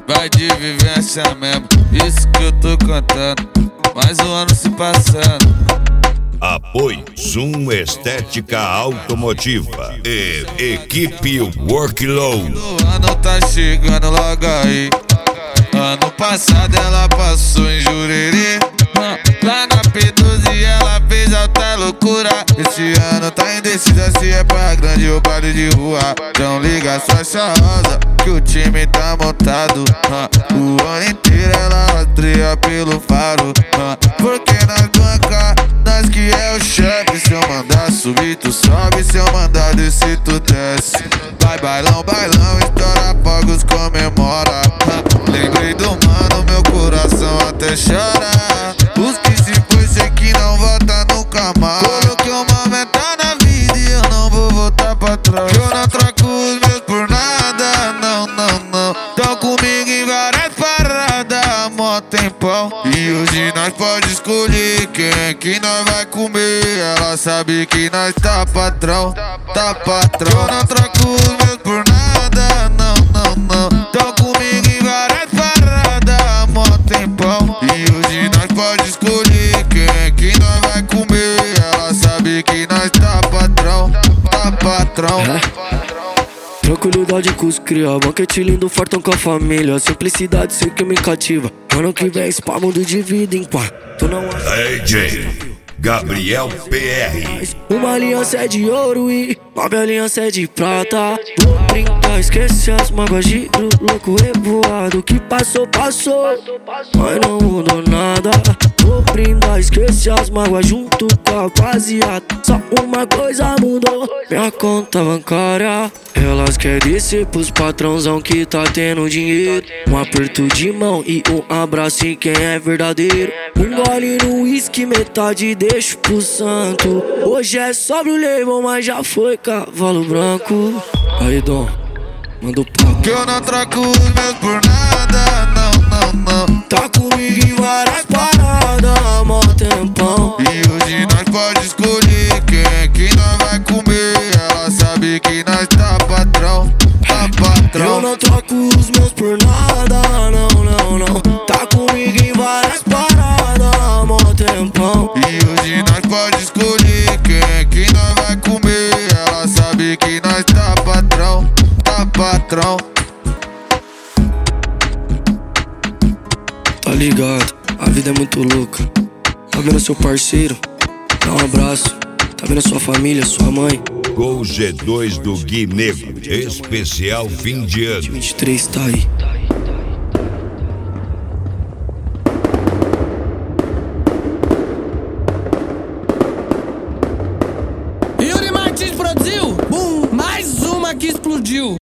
vai de vivência mesmo, isso que eu tô contando. Mais um ano se passando. Apoio Zoom Estética Automotiva e equipe Workload. O ano tá chegando logo aí. Ano passado ela passou em Jurerê, lá na P12 ela fez alta loucura. Esse ano tá indecisa se é pra grande ou baile de rua. Então liga sua charrosa que o time tá montado. O ano inteiro ela rastreia pelo faro. Porque nas bancas, nós que é o chefe. Se eu mandar subir, tu sobe. Se eu mandar descer, tu desce. Vai bailão, bailão, estoura fogos, comemora. Lembrei do mano, meu coração até chora. Os que se foi, sei que não volta nunca mais. Coloquei uma meta na vida e eu não vou voltar pra trás. Eu não troco os meus por nada, não, não, não. Tão comigo em várias paradas, mó tempão. E hoje nós pode escolher quem é que nós vai comer. Ela sabe que nós tá patrão, tá patrão. Eu não troco os meus por nada, não, não, não. Tão comigo em várias paradas, mó tempão. E hoje nós pode escolher quem é que nós vai comer. Ela sabe que nós tá patrão, tá patrão. Tranquilidade com os cria, banquete lindo, fartão com a família. Simplicidade sei que me cativa. Ano que vem spa mundo de vida em pá. Tu não acha? DJ Gabriel PR. Uma aliança é de ouro e uma aliança é de prata. Vou brincar, esquece as mágoas, giro louco revoado. Que passou, passou, mas não mudou nada. Vou brindar, esquece as mágoas junto com a rapaziada. Só uma coisa mudou, minha conta bancária. Elas querem descer pros patrãozão que tá tendo dinheiro. Um aperto de mão e um abraço em quem é verdadeiro. Um gole no uísque, metade deixo pro santo. Hoje é sobre o label, mas já foi cavalo branco. Aí, Dom, manda o papo. Que eu não troco os meus por nada, não, não, não. Tá comigo em várias paradas, mó tempão. E hoje nós pode escolher quem é que nós vai comer. Ela sabe que nós tá patrão, tá patrão. Eu não troco os meus por nada, não, não, não. Tá comigo em várias paradas, mó tempão. E hoje nós pode escolher quem é que nós vai comer. Ela sabe que nós tá patrão, tá patrão. Tá ligado, a vida é muito louca. Tá vendo seu parceiro? Dá um abraço. Tá vendo sua família, sua mãe? Gol G2 do Gui Negro, especial fim de ano. 23 tá aí. Yuri Martins produziu, mais uma que explodiu.